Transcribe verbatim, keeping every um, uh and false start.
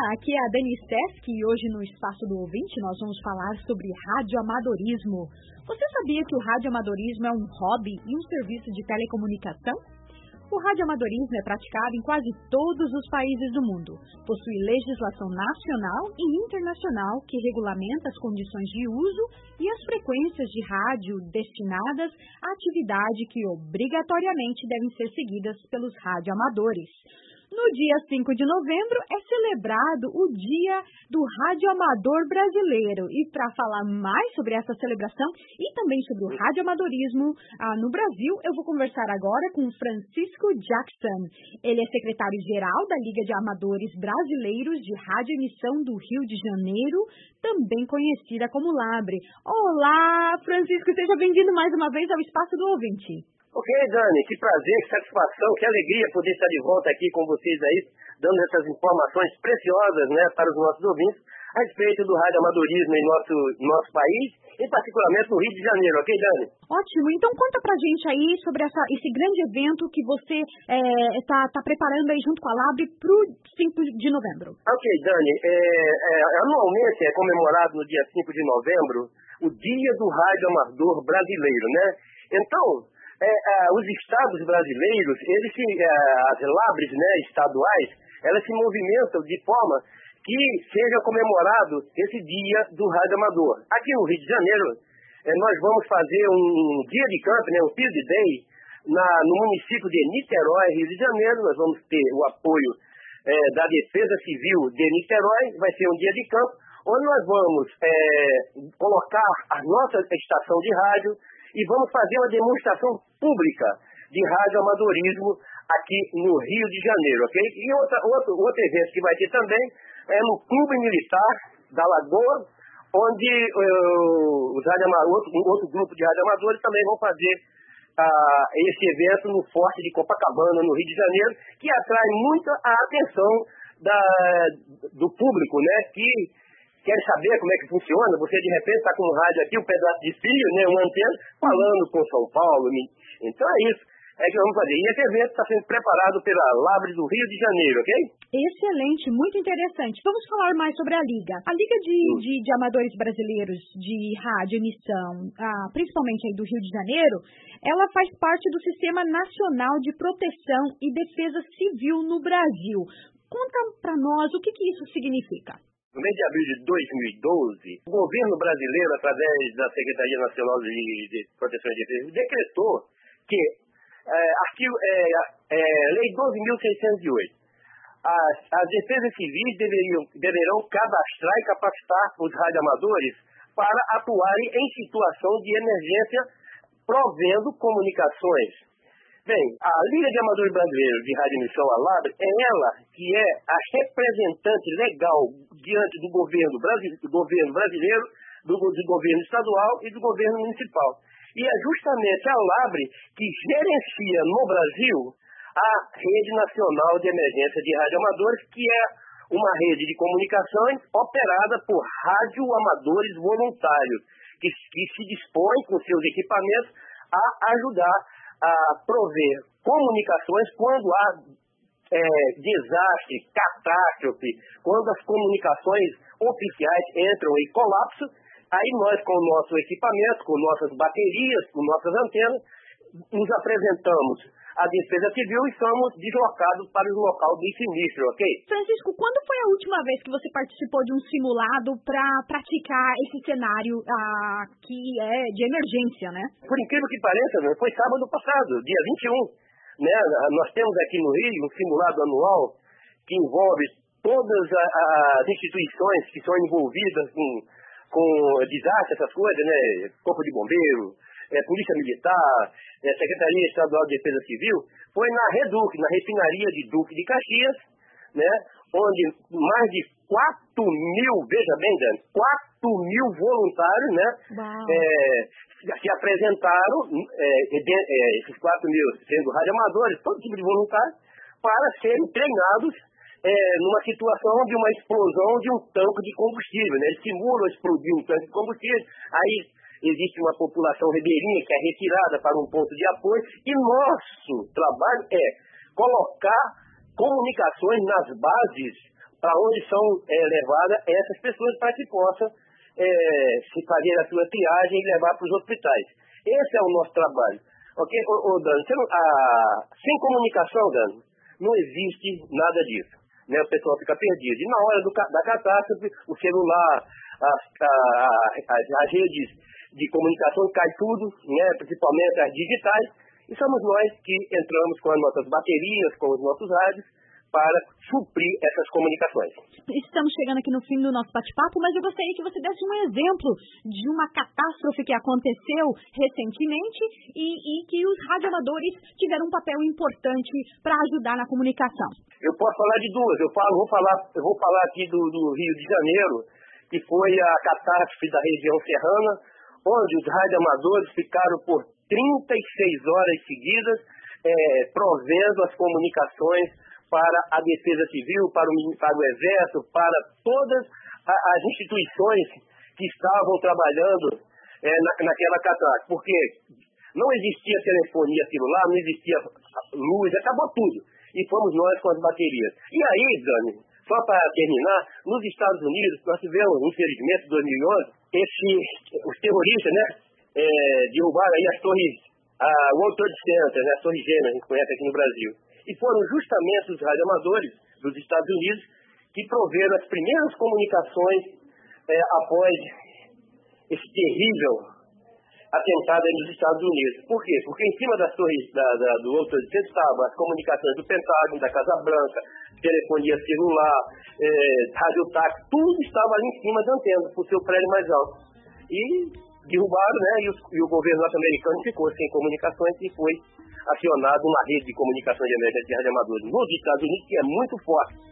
aqui é a Dani Stefk e hoje no Espaço do Ouvinte nós vamos falar sobre radioamadorismo. Você sabia que o radioamadorismo é um hobby e um serviço de telecomunicação? O radioamadorismo é praticado em quase todos os países do mundo. Possui legislação nacional e internacional que regulamenta as condições de uso e as frequências de rádio destinadas à atividade que obrigatoriamente devem ser seguidas pelos radioamadores. No dia cinco de novembro é celebrado o Dia do Radioamador Brasileiro. E para falar mais sobre essa celebração e também sobre o radioamadorismo ah, no Brasil, eu vou conversar agora com Francisco Jackson. Ele é secretário-geral da Liga de Amadores Brasileiros de Radioemissão do Rio de Janeiro, também conhecida como LABRE. Olá, Francisco, seja bem-vindo mais uma vez ao Espaço do Ouvinte. Ok, Dani, que prazer, que satisfação, que alegria poder estar de volta aqui com vocês aí, dando essas informações preciosas, né, para os nossos ouvintes a respeito do radioamadorismo em nosso, nosso país, e particularmente no Rio de Janeiro, ok, Dani? Ótimo, então conta pra gente aí sobre essa, esse grande evento que você está é, tá preparando aí junto com a LABRE para o cinco de novembro. Ok, Dani, é, é, anualmente é comemorado no dia cinco de novembro o Dia do Radioamador Brasileiro, né? Então, É, é, os estados brasileiros, eles se, é, as LABRES, né, estaduais, elas se movimentam de forma que seja comemorado esse dia do radioamador. Aqui no Rio de Janeiro, é, nós vamos fazer um dia de campo, né, um Field Day, na, no município de Niterói, Rio de Janeiro. Nós vamos ter o apoio é, da Defesa Civil de Niterói. Vai ser um dia de campo, onde nós vamos é, colocar a nossa estação de rádio e vamos fazer uma demonstração pública de radioamadorismo aqui no Rio de Janeiro, ok? E outra, outro, outro evento que vai ter também é no Clube Militar da Lagoa, onde uh, os outro, um outro grupo de radioamadores também vão fazer uh, esse evento no Forte de Copacabana, no Rio de Janeiro, que atrai muito a atenção da, do público, né? Que quer saber como é que funciona. Você de repente está com um rádio aqui, um pedaço de fio, né, uma antena, falando com São Paulo. Então é isso, é que vamos fazer. E esse evento está sendo preparado pela LABRE do Rio de Janeiro, ok? Excelente, muito interessante. Vamos falar mais sobre a Liga. A Liga de, de, de Amadores Brasileiros de Radioemissão, ah, principalmente aí do Rio de Janeiro, ela faz parte do Sistema Nacional de Proteção e Defesa Civil no Brasil. Conta para nós o que, que isso significa. No mês de abril de dois mil e doze, o governo brasileiro, através da Secretaria Nacional de, de Proteção e Defesa, decretou que é, arquivo, é, é, Lei doze mil seiscentos e oito, as, as defesas civis deveriam, deverão cadastrar e capacitar os radioamadores para atuarem em situação de emergência, provendo comunicações. Bem, a Liga de Amadores Brasileiros de Radioemissão, a LABRE, é ela que é a representante legal diante do governo brasileiro, do governo, brasileiro do, do governo estadual e do governo municipal. E é justamente a LABRE que gerencia no Brasil a Rede Nacional de Emergência de Radioamadores, que é uma rede de comunicações operada por radioamadores voluntários, que, que se dispõem com seus equipamentos a ajudar a prover comunicações quando há é, desastre, catástrofe, quando as comunicações oficiais entram em colapso. Aí nós, com o nosso equipamento, com nossas baterias, com nossas antenas, nos apresentamos à Defesa Civil e somos deslocados para o local do sinistro, ok? Francisco, quando foi a última vez que você participou de um simulado para praticar esse cenário ah, que é de emergência, né? Por incrível que pareça, foi sábado passado, dia vinte e um. Né? Nós temos aqui no Rio um simulado anual que envolve todas as instituições que são envolvidas com, com desastre, essas coisas, né? Corpo de Bombeiro, É, Polícia Militar, é, Secretaria Estadual de Defesa Civil. Foi na Reduc, na refinaria de Duque de Caxias, né, onde mais de quatro mil, veja bem, Dani, quatro mil voluntários, né, é, se apresentaram, é, de, é, esses quatro mil sendo radioamadores, todo tipo de voluntários, para serem treinados é, numa situação de uma explosão de um tanque de combustível, né. Eles simulam explodir um tanque de combustível, aí existe uma população ribeirinha que é retirada para um ponto de apoio, e nosso trabalho é colocar comunicações nas bases para onde são é, levadas essas pessoas para que possam é, se fazer a sua triagem e levar para os hospitais. Esse é o nosso trabalho. Ok, ô, ô, Dani, você não, a, sem comunicação, Dani, não existe nada disso. Né? O pessoal fica perdido. E na hora do, da catástrofe, o celular, as, a, as, as redes de comunicação cai tudo, né? Principalmente as digitais, e somos nós que entramos com as nossas baterias, com os nossos rádios, para suprir essas comunicações. Estamos chegando aqui no fim do nosso bate-papo, mas eu gostaria que você desse um exemplo de uma catástrofe que aconteceu recentemente e, e que os radioamadores tiveram um papel importante para ajudar na comunicação. Eu posso falar de duas. Eu falo, vou falar, eu vou falar aqui do, do Rio de Janeiro, que foi a catástrofe da região serrana, onde os radioamadores ficaram por trinta e seis horas seguidas é, provendo as comunicações para a Defesa Civil, para o, para o Exército, para todas as instituições que estavam trabalhando é, na, naquela catástrofe. Porque não existia telefonia celular, não existia luz, acabou tudo. E fomos nós com as baterias. E aí, Dani, só para terminar, nos Estados Unidos, nós tivemos, infelizmente, em dois mil e onze, esse, os terroristas, né, é, derrubaram aí as torres, a World Trade Center, né, as torres gêmeas, a gente conhece aqui no Brasil. E foram justamente os radioamadores dos Estados Unidos que proveram as primeiras comunicações é, após esse terrível atentado aí nos Estados Unidos. Por quê? Porque em cima das torres da, da, do World Trade Center estavam as comunicações do Pentágono, da Casa Branca, telefonia celular, é, radiotáxi, tudo estava ali em cima da antena, por seu prédio mais alto. E derrubaram, né, e, os, e o governo norte-americano ficou sem comunicações e foi acionado uma rede de comunicação de emergência de radioamadores nos Estados Unidos, que é muito forte.